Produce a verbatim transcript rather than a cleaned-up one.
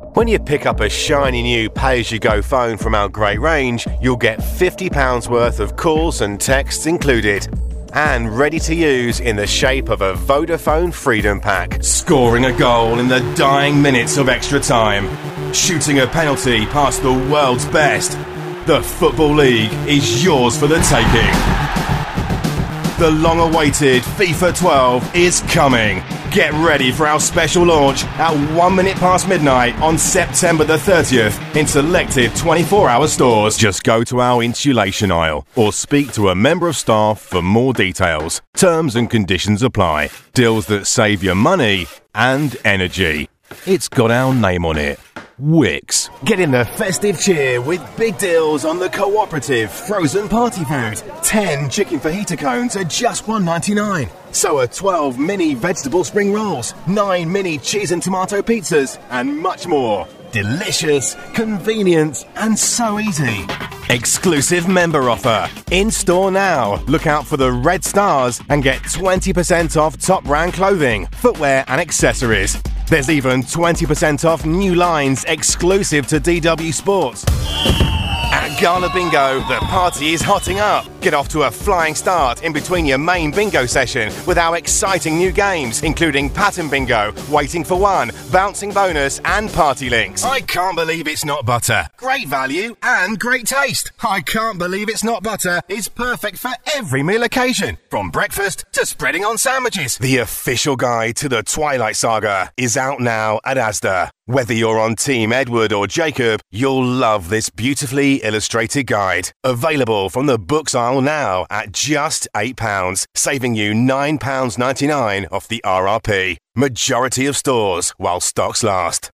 When you pick up a shiny new pay-as-you-go phone from our great range, you'll get fifty pounds worth of calls and texts included. And ready to use in the shape of a Vodafone Freedom Pack. Scoring a goal in the dying minutes of extra time. Shooting a penalty past the world's best. The Football League is yours for the taking. The long-awaited FIFA twelve is coming. Get ready for our special launch at one minute past midnight on September the thirtieth in selected twenty-four hour stores. Just go to our insulation aisle or speak to a member of staff for more details. Terms and conditions apply. Deals that save you money and energy. It's got our name on it. Wix. Get in the festive cheer with big deals on the Cooperative frozen party food. ten chicken fajita cones are just one ninety-nine. So are twelve mini vegetable spring rolls, nine mini cheese and tomato pizzas, and much more. Delicious, convenient, and so easy. Exclusive member offer. In store now. Look out for the red stars and get twenty percent off top brand clothing, footwear, and accessories. There's even twenty percent off new lines exclusive to D W Sports. At Gala Bingo, the party is hotting up. Get off to a flying start in between your main bingo session with our exciting new games, including Pattern Bingo, Waiting for One, Bouncing Bonus, and Party Links. I can't believe it's not butter. Great value and great taste. I can't believe it's not butter. It's perfect for every meal occasion, from breakfast to spreading on sandwiches. The official guide to the Twilight Saga is out now at Asda. Whether you're on Team Edward or Jacob, you'll love this beautifully illustrated guide. Available from the books aisle now at just eight pounds, saving you nine pounds ninety-nine off the R R P. Majority of stores while stocks last.